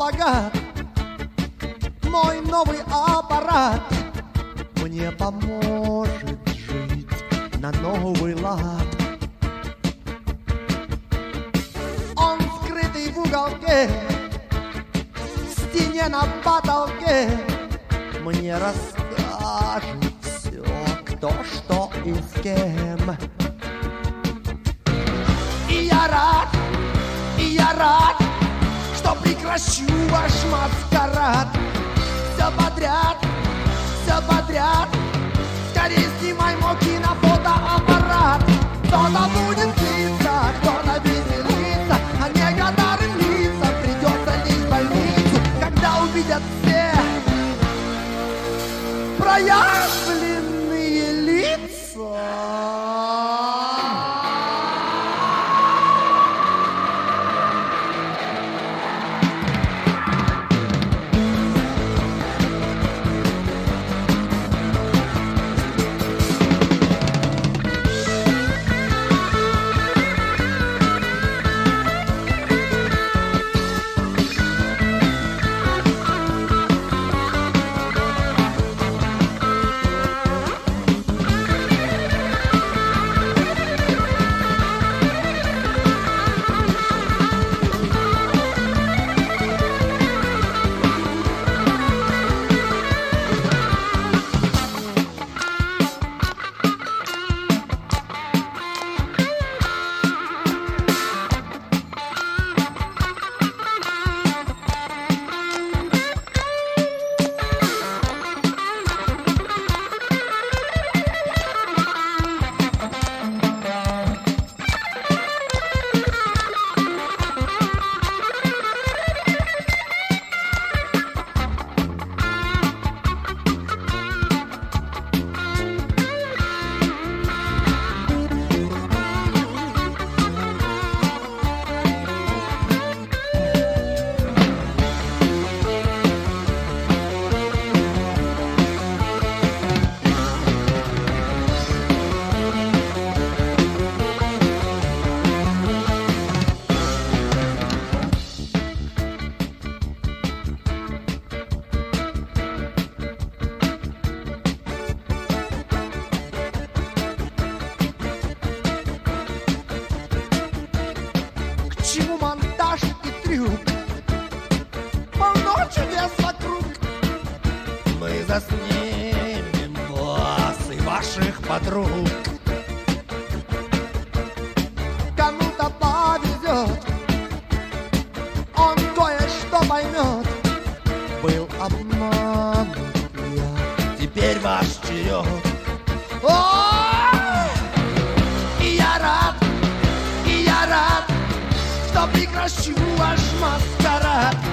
богат, мой новый аппарат мне поможет жить на новый лад. Он скрытый в уголке, в стене на потолке, мне расскажет все, кто, что и с кем. И я рад, что прекращу ваш маскарад. Все подряд, скорее снимай мой кинофотоаппарат. Кто-то будет злиться, кто-то веселиться, а некоторым лицам придется лечь в больницу, когда увидят все проявленные лица. К чему монтаж и трюк? Полно чудес вокруг. Мы заснимем вас и ваших подруг. Кому-то повезет, он кое-что поймет. Был обманут я, теперь ваш черед. И я рад, что прекращу ваш маскарад.